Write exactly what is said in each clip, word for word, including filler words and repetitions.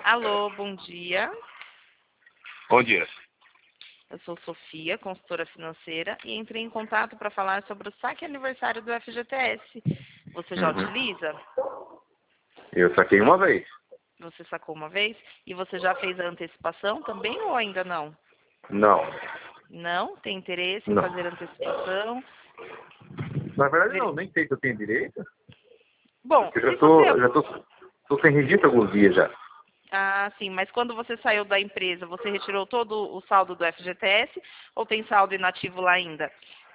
Alô, bom dia. Bom dia. Eu sou Sofia, consultora financeira, e entrei em contato para falar sobre o saque aniversário do F G T S. Você já Uhum. utiliza? Eu saquei uma vez. Você sacou uma vez? E você já fez a antecipação também ou ainda não? Não. Não? Tem interesse em Não. fazer antecipação? Na verdade, Veri- não. Nem sei se eu tenho direito. Bom, Porque eu se já tô, você... eu já tô, tô sem registro há alguns dias já. Ah, sim, mas quando você saiu da empresa, você retirou todo o saldo do F G T S ou tem saldo inativo lá ainda?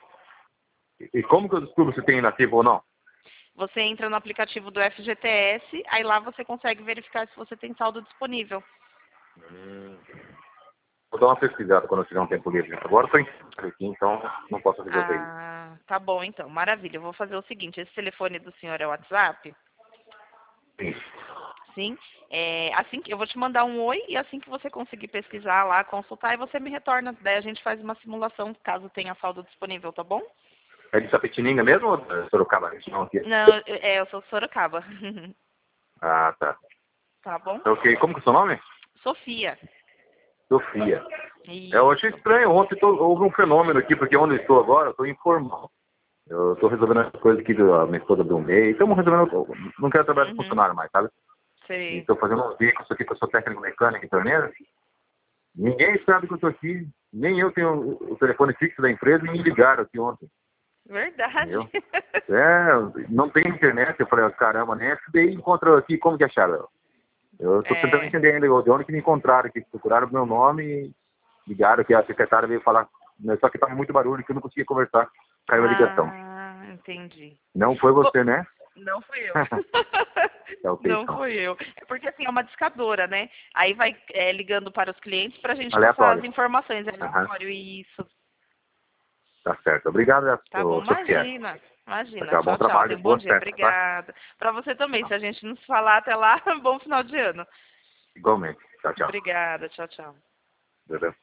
E e como que eu descubro se tem inativo ou não? Você entra no aplicativo do F G T S, aí lá você consegue verificar se você tem saldo disponível. Hum. Vou dar uma pesquisada quando eu tiver um tempo livre. Agora eu tô em casa aqui, então não posso resolver isso. Ah, tá bom então, maravilha. Eu vou fazer o seguinte, esse telefone do senhor é o WhatsApp? Sim. Sim. É, assim que eu vou te mandar um oi e assim que você conseguir pesquisar lá, consultar, e você me retorna. Daí a gente faz uma simulação caso tenha saldo disponível, tá bom? É de Sapetininga mesmo ou de Sorocaba? Não, aqui. Não, eu- é, eu sou Sorocaba. Ah, tá. Tá bom? Ok. Como que é o seu nome? Sofia. Sofia. É, eu achei Isso. estranho. Ontem tô- houve um fenômeno aqui, porque onde eu estou agora, eu estou informal. Eu estou resolvendo as coisas aqui da minha esposa do meio. Estamos resolvendo. Não quero trabalhar de Uhum. funcionário mais, sabe? E Sei. estou fazendo uns bicos aqui, que eu sou técnico mecânico e torneiro. Ninguém sabe que eu estou aqui. Nem eu tenho o o telefone fixo da empresa e me ligaram aqui ontem. Verdade. Entendeu? É, não tem internet. Eu falei, caramba, nem F B I encontrou aqui. Como que acharam? Eu estou tentando É. entender ainda de onde que me encontraram aqui. Procuraram o meu nome e ligaram que a secretária veio falar. Só que estava muito barulho que eu não conseguia conversar. Caiu a ligação. Ah, entendi. Não foi Bom, você, né? não fui eu. É o Não então. fui eu. É porque assim, é uma discadora, né? Aí vai é, ligando para os clientes para a gente passar as Aleatório. informações. É Aham. aleatório, isso. Tá certo. Obrigado, Tá bom, Sofia. imagina. Imagina. Tá, bom Tchau, tchau. trabalho, Tenha um bom boas dia. festas, tá? Obrigada. Para você também. Se a gente não se falar até lá, bom final de ano. Igualmente. Tchau, tchau. Obrigada. Tchau, tchau. Beleza?